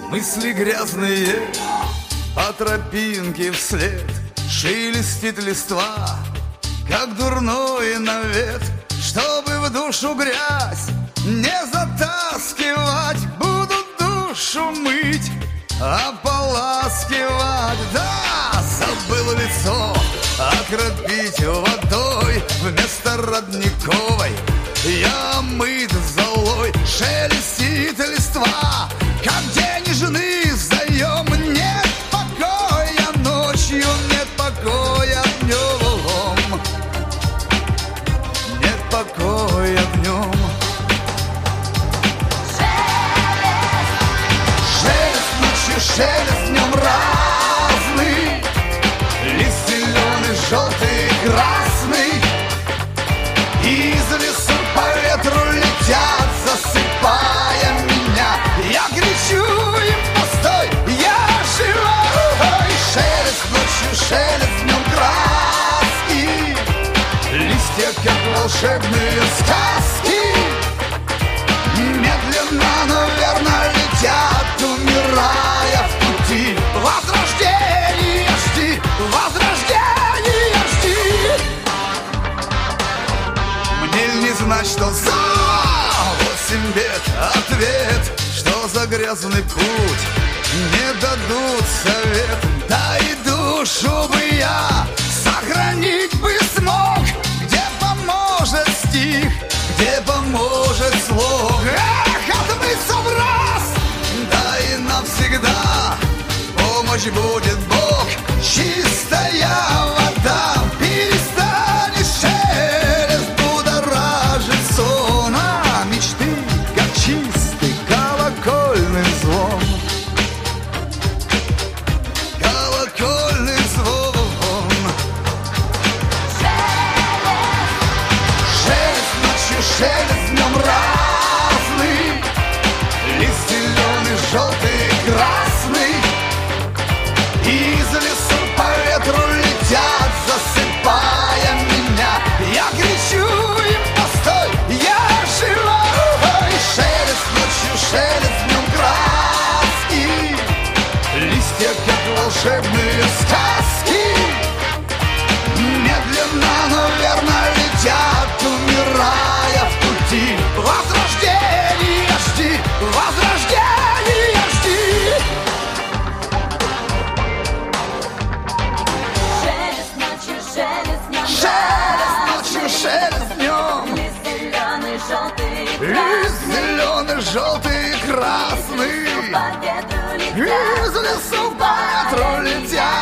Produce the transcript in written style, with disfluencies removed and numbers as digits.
Мысли грязные по тропинке вслед, шелестит листва, как дурной навет. Чтобы в душу грязь не затаскивать, буду душу мыть, ополаскивать. Да, забыл лицо окропить водой, вместо родниковой я мыт золой. Шелестит листва, как денежный заем. Нет покоя ночью, нет покоя днем, нет покоя днем. Шелест ночью, шелест днем разный, лист зеленый, желтый, красный. Из лесу по ветру летят, засыпая меня. Я кричу им: постой, я живой. Шелест ночью, шелест днем краски, листья, как волшебные сказки, медленно, но верно летят, умирая в пути. Возрождение жди, возрождение жди. Мне не знать, что за 8 бед ответ, что за грязный путь не дадут совет. Да и душу бы я сохранить бы смог, где поможет стих, где поможет слог. Эх, отмыться в раз, да и навсегда помощь будет Бог. Чистая вода перестанет шелест будоражить сон, а мечты, как чистый колокольный звон. Колокольный звон. Шелест ночью, шелест днем разный, лист зеленый, желтый, красный. Из лесу по ветру летят, засыпая меня. Я кричу им: постой, я живой. Шелест ночью, шелест днем краски, листья, как волшебные сказки, медленно, но верно летят, умирая в пути. Возрождение жди, возрождение жди. Шелест ночью, шелест днем, Шелест ночью, шелест днем, лист зеленый, желтый, лист зеленый, желтый, красный. по ветру летят, Из лесу по ветру летят,